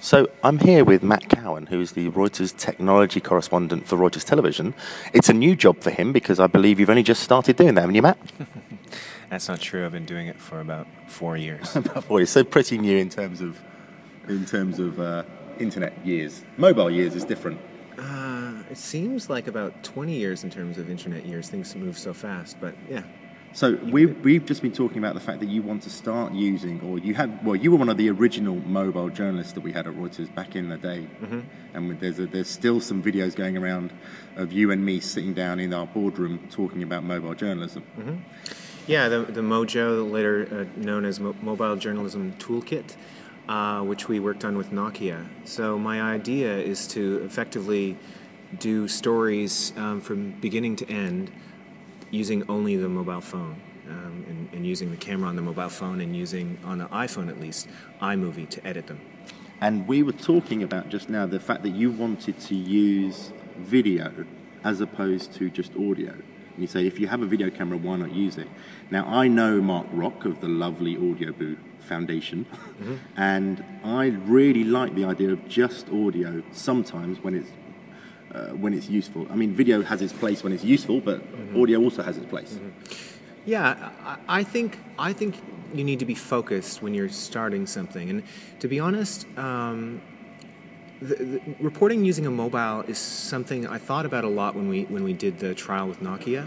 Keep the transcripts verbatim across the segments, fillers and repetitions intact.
So I'm here with Matt Cowan, who is the Reuters technology correspondent for Reuters Television. It's a new job for him because I believe you've only just started doing that, haven't you, Matt? That's not true. I've been doing it for about four years. About four years. So pretty new in terms of in terms of uh, internet years. Mobile years is different. Uh, it seems like about twenty years in terms of internet years. Things move so fast, but yeah. So we, we've just been talking about the fact that you want to start using, or you had, well, you were one of the original mobile journalists that we had at Reuters back in the day. Mm-hmm. And there's a, there's still some videos going around of you and me sitting down in our boardroom talking about mobile journalism. Mm-hmm. Yeah, the, the Mojo, later uh, known as Mo- Mobile Journalism Toolkit, uh, which we worked on with Nokia. So my idea is to effectively do stories um, from beginning to end using only the mobile phone, um, and, and using the camera on the mobile phone, and using, on the iPhone at least, iMovie to edit them. And we were talking about just now the fact that you wanted to use video as opposed to just audio. And you say, if you have a video camera, why not use it? Now, I know Mark Rock of the lovely Audio Boo Foundation, mm-hmm. and I really like the idea of just audio sometimes when it's Uh, when it's useful. I mean, video has its place when it's useful, but mm-hmm. audio also has its place. Mm-hmm. Yeah, I, I think I think you need to be focused when you're starting something. And to be honest, um, the, the reporting using a mobile is something I thought about a lot when we when we did the trial with Nokia,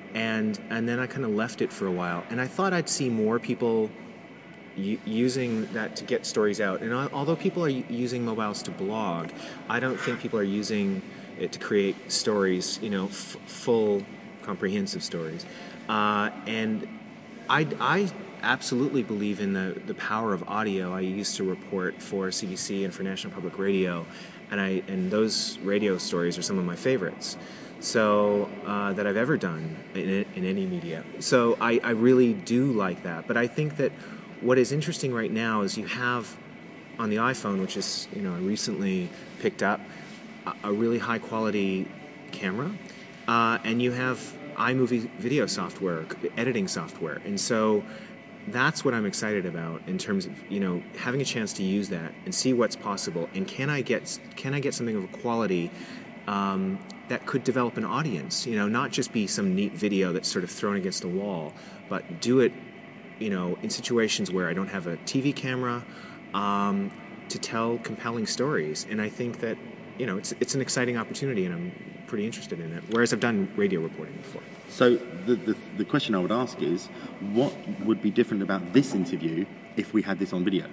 and and then I kind of left it for a while. And I thought I'd see more people u- using that to get stories out. And I, although people are u- using mobiles to blog, I don't think people are using it to create stories, you know, f- full, comprehensive stories. Uh, and I, I absolutely believe in the, the power of audio. I used to report for C B C and for National Public Radio, and I and those radio stories are some of my favorites. So uh, that I've ever done in, in any media. So I, I really do like that. But I think that what is interesting right now is you have on the iPhone, which is, you know, I recently picked up, a really high quality camera, uh, and you have iMovie video software, editing software, and so that's what I'm excited about in terms of, you know, having a chance to use that and see what's possible. And can I get can I get something of a quality um, that could develop an audience? You know, not just be some neat video that's sort of thrown against a wall, but do it, you know, in situations where I don't have a T V camera, um, to tell compelling stories. And I think that, you know, it's it's an exciting opportunity, and I'm pretty interested in it, whereas I've done radio reporting before. So the, the the question I would ask is, what would be different about this interview if we had this on video?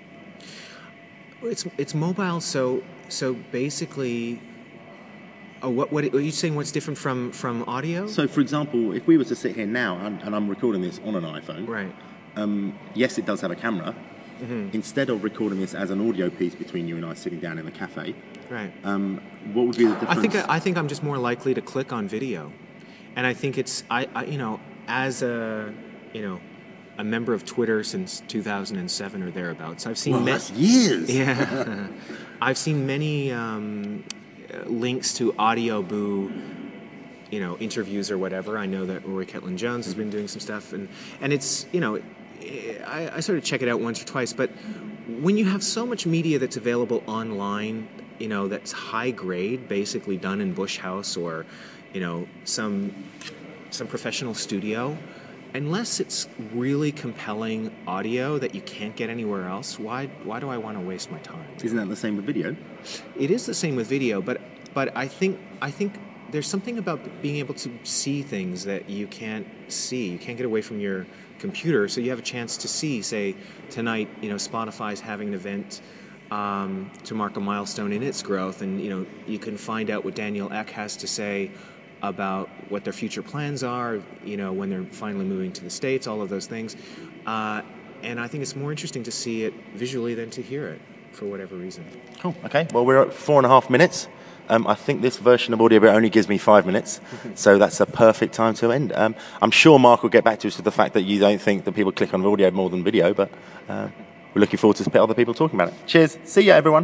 It's it's mobile, so so basically, oh, what what are you saying? What's different from, from audio? So, for example, if we were to sit here now and, and I'm recording this on an iPhone, right? Um, yes, it does have a camera. Mm-hmm. Instead of recording this as an audio piece between you and I sitting down in the cafe, right? Um, what would be the difference? I think I think I'm just more likely to click on video, and I think it's I, I you know as a you know a member of Twitter since two thousand seven or thereabouts, I've seen well, ma- that's years. Yeah, I've seen many um, links to Audio Boo, you know, interviews or whatever. I know that Rory Ketlin Jones has been doing some stuff, and and it's you know. I, I sort of check it out once or twice, but when you have so much media that's available online, you know, that's high grade, basically done in Bush House or, you know, some some professional studio, unless it's really compelling audio that you can't get anywhere else, why why do I want to waste my time? Isn't that the same with video? It is the same with video, but but I think I think there's something about being able to see things that you can't see. You can't get away from your computer, so you have a chance to see, say, tonight, you know, Spotify's having an event um, to mark a milestone in its growth, and, you know, you can find out what Daniel Ek has to say about what their future plans are, you know, when they're finally moving to the States, all of those things. Uh, and I think it's more interesting to see it visually than to hear it, for whatever reason. Cool. Okay. Well, we're at four and a half minutes. Um, I think this version of Audio Boo only gives me five minutes, so that's a perfect time to end. Um, I'm sure Mark will get back to us with the fact that you don't think that people click on audio more than video, but uh, we're looking forward to other people talking about it. Cheers. See ya, everyone.